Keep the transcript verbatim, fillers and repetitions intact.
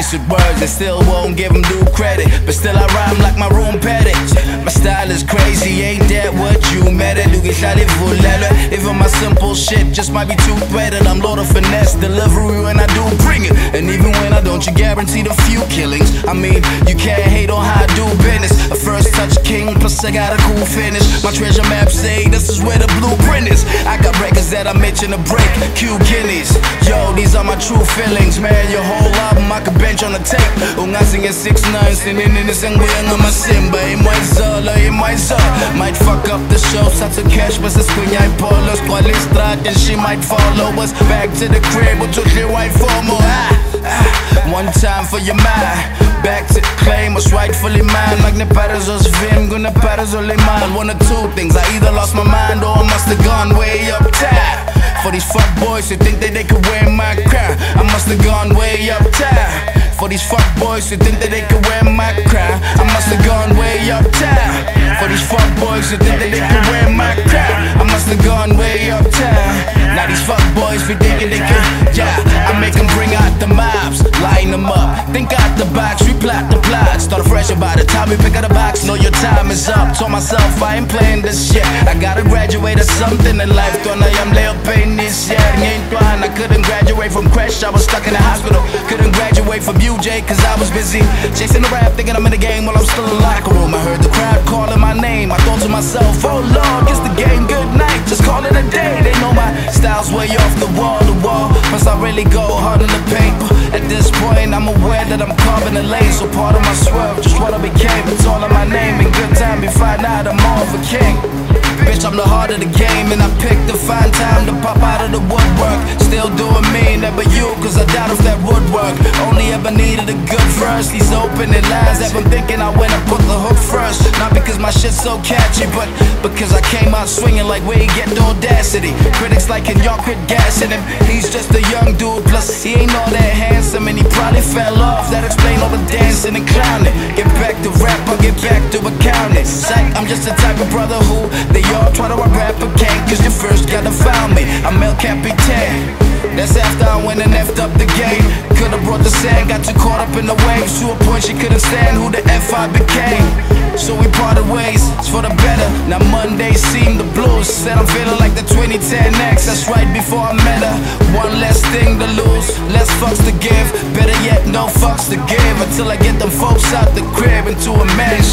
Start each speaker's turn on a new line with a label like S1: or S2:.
S1: nice with words and still won't give them due credit. But still I rhyme like my room petty. My style is crazy, ain't that what you met it? Even my simple shit just might be too threaded. I'm Lord of Finesse, delivery when I do bring it. And even when I don't, you guaranteed a few killings. I mean, you can't hate on how I do business. A first touch king, plus I got a cool finish. My treasure map say this is where the blueprint is. I got records that I mention to break, Q guineas. Yo, these are my true feelings, man. Your whole album I could bench on the tape. Ungasing at six nine, sitting in this and wearing on my Simba. In my Zola, in my Zola. Might fuck up the show, such a cash, but it's when I pull us. And she might follow us back to the crib with your white formal. Ah, ah. One time for your mind, back to claim what's rightfully mine. Like the parazos vim, gonna parazole mine. One or two things, I either lost my mind or I must have gone way up top. For these fuck boys who think that they could wear my crown, I must have gone way up top. For these fuck boys who think that they could wear my crown, I must have gone way up top. For these fuck boys who think that they could wear my crown, I must have gone way up top. Now these fuck boys be thinking they could, yeah. I make them bring out the mobs, line them up, think out the box, we plot the plot. Start fresh by the time we pick out the box, know your time is up. Told myself I ain't playing this shit, I gotta graduate or something in life. Don't I am leo pain this year, ain't I couldn't graduate from crash, I was stuck in the hospital. Couldn't graduate from U J cause I was busy chasing the rap, thinking I'm in the game while I'm still in the locker room. I heard the crowd calling my name, I thought to myself, oh Lord, it's the game, good night, just call it a day. They know my style's way off the wall, the wall. Plus I really go hard in the paint. At this point I'm aware that I'm carving the lane, so part of my swerve, just what I became. It's all in my name, in good time, we find out I'm more of a king. Bitch, I'm the heart of the game, and I picked the fine time to pop out of the woodwork. Still doing me, never you, cause I doubt if that would work. Only ever needed a good verse. These opening lines have been thinking I went and put the hook first. Not because my shit's so catchy, but because I came out swinging like where he get the audacity. Critics like, can y'all quit gassing him? He's just a young dude, plus he ain't all that handsome, and he probably fell off. That explain all the dancing and clowning. Get back to rap, I'll get back to accounting. Psych, I'm just the type of brother who they all try to rap but can't, cause you first gotta found me. I'm El Capitan. That's after I went and effed up the game. Could've brought the sand, got too caught up in the waves. To a point she couldn't stand who the F I became. So we parted ways, it's for the better. Now Mondays seem the blues. Said I'm feeling like the twenty ten X, that's right before I met her. One less thing to lose, less fucks to give. Better yet, no fucks to give, until I get them folks out the crib into a mansion.